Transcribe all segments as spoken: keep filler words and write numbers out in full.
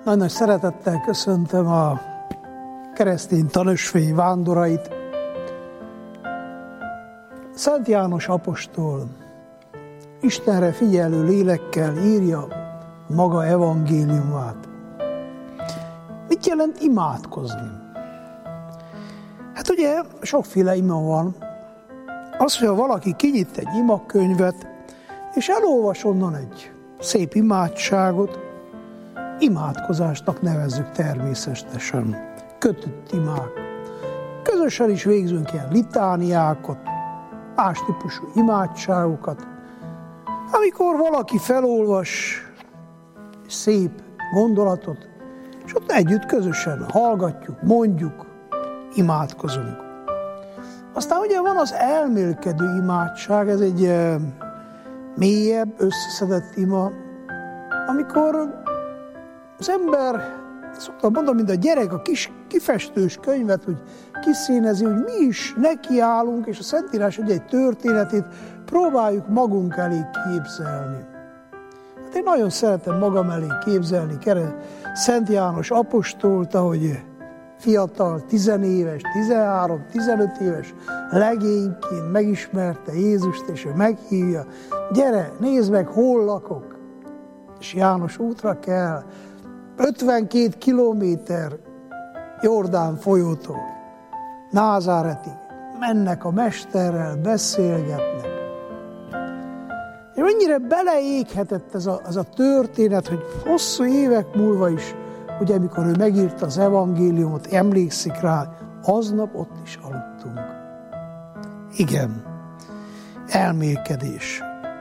Nagy-nagy szeretettel köszöntöm a keresztény tanösvény vándorait. Szent János apostol Istenre figyelő lélekkel írja maga evangéliumát. Mit jelent imádkozni? Hát ugye sokféle ima van. Az, hogy valaki kinyit egy imakönyvet, és elolvas onnan egy szép imádságot, imádkozásnak nevezzük természetesen. Kötött imák. Közösen is végzünk ilyen litániákat, más típusú imádságokat. Amikor valaki felolvas szép gondolatot, és ott együtt közösen hallgatjuk, mondjuk, imádkozunk. Aztán ugye van az elmélkedő imádság, ez egy e, mélyebb, összeszedett ima, amikor az ember, szoktam mondani, mint a gyerek a kis kifestős könyvet, hogy kiszínezi, hogy mi is nekiállunk, és a Szentírás egy történetét próbáljuk magunk elé képzelni. Hát én nagyon szeretem magam elé képzelni Szent János apostolt, ahogy fiatal, tizenéves, tizenhárom, tizenöt éves legényként megismerte Jézust, és ő meghívja, gyere, nézd meg, hol lakok. És János útra kell, ötvenkét kilométer Jordán folyótól Názáretig. Mennek a mesterrel, beszélgetnek. És mennyire beleéghetett ez a, ez a történet, hogy hosszú évek múlva is, ugye amikor ő megírta az evangéliumot, emlékszik rá, aznap ott is aludtunk. Igen, elmélkedés.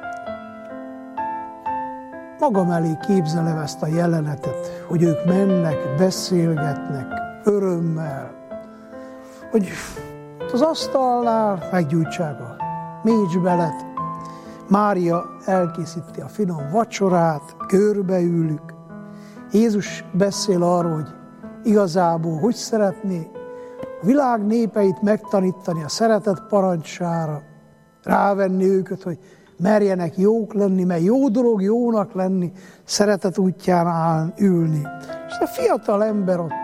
Magam elé képzelem ezt a jelenetet, hogy ők mennek, beszélgetnek, örömmel, hogy az asztalnál meggyújtsák a mécsbelet, Mária elkészíti a finom vacsorát, körbeülünk, Jézus beszél arról, hogy igazából hogy szeretné a világ népeit megtanítani a szeretet parancsára, rávenni őket, hogy merjenek jók lenni, mert jó dolog jónak lenni, szeretet útján áll, ülni. És a fiatal ember ott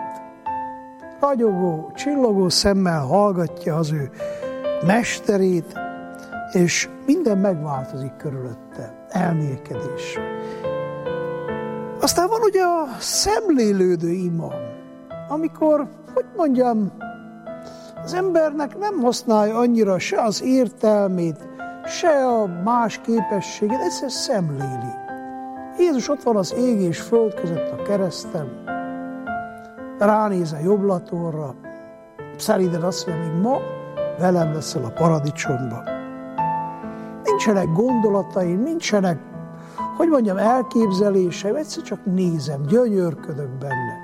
ragyogó, csillogó szemmel hallgatja az ő mesterét, és minden megváltozik körülötte. Elmélkedés. Aztán van ugye a szemlélődő ima, amikor, hogy mondjam, az embernek nem használja annyira se az értelmét, se a más képességet, egyszer szemléli. Jézus ott van az ég és föld között a kereszten, ránéz a jobblatorra, szerinted azt mondja, még ma velem leszel a paradicsomba. Nincsenek gondolataim, nincsenek, hogy mondjam, elképzeléseim, egyszer csak nézem, gyönyörködök benne.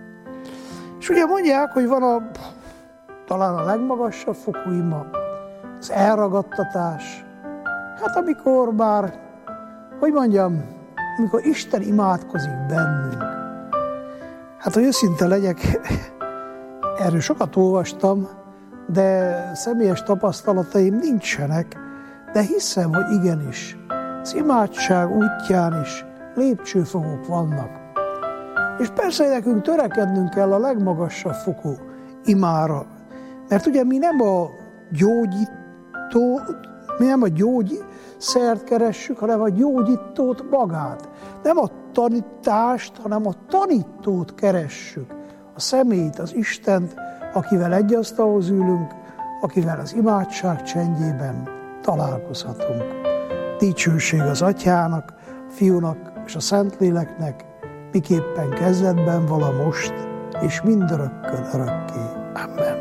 És ugye mondják, hogy van a, talán a legmagasabb fokú ima, az elragadtatás. Hát amikor már, hogy mondjam, amikor Isten imádkozik bennünk. Hát, hogy őszinte legyek, erről sokat olvastam, de személyes tapasztalataim nincsenek, de hiszem, hogy igenis, az imádság útján is lépcsőfokok vannak. És persze nekünk törekednünk kell a legmagasabb fokú imára, mert ugye mi nem a gyógyító, mi nem a gyógyszert keressük, hanem a gyógyítót magát. Nem a tanítást, hanem a tanítót keressük. A személyt, az Istent, akivel egy asztalhoz ülünk, akivel az imádság csendjében találkozhatunk. Dicsőség az Atyának, a Fiúnak és a Szentléleknek, miképpen kezdetben vala most, és mindörökkön örökké. Amen.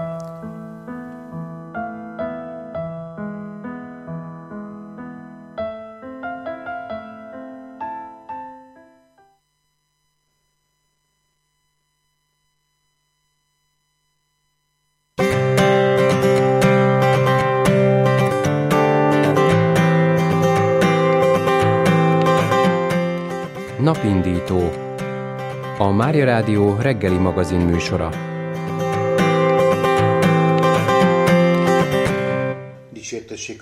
Napindító, a Mária Rádió reggeli magazin műsora. Dicsértessék